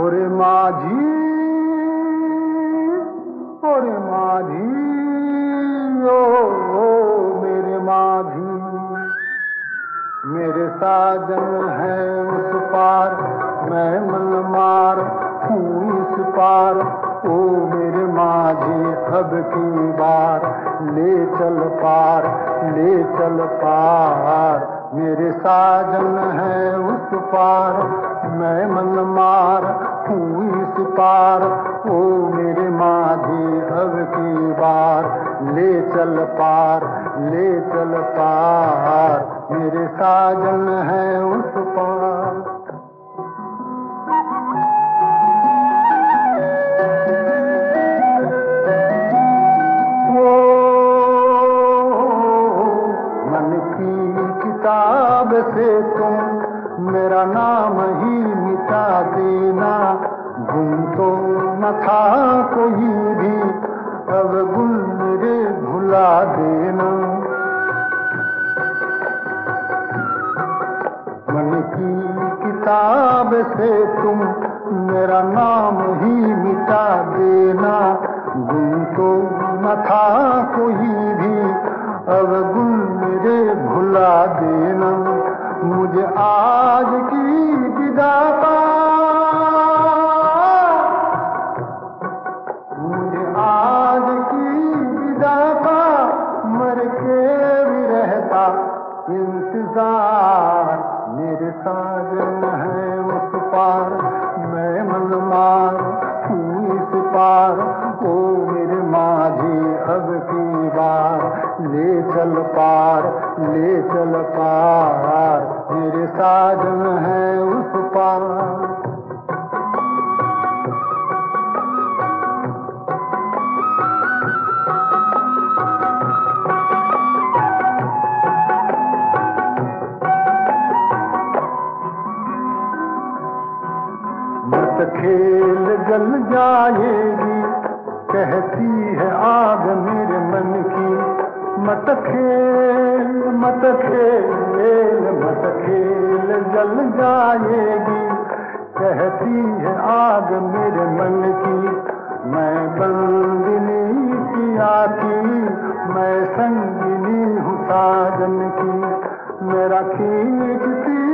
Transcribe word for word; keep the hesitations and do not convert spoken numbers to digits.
ओरे माझी, ओरे माझी, ओ, ओ मेरे माझी, मेरे साजन है उस पार, मैं मनमार हूँ इस पार। ओ मेरे माझी अब की बार, ले चल पार, ले चल पार। मेरे साजन है उस पार, मैं मनमार हूँ इस पार। ओ मेरे माझी अब की बार, ले चल पार, ले चल पार। मेरे साजन है उस पार। किताब से तुम मेरा नाम ही मिटा देना, गुम तो न था कोई भी, अब गुम मेरे भुला देना। मन की किताब से तुम मेरा नाम ही मिटा देना, गुम तो न था कोई भी, अब गुम मेरे भुला देना। मुझे आज की विदा का, मुझे आज की विदा का मर के भी रहता इंतजार। मेरे साजन है उस पार, मैं मनमार हूँ इस पार। ओ मेरे माझी अब की बार, ले चल पार, ले चल पार। मेरे साजन है उस पार। मत खेल जल जाएगी, कहती है आग मेरे मन की। मत खेल, मत खेल, मत खेल जल जाएगी, कहती है आग मेरे मन की। मैं बंदिनी पिया की, मैं संगिनी हूँ साजन की। मेरा खींचती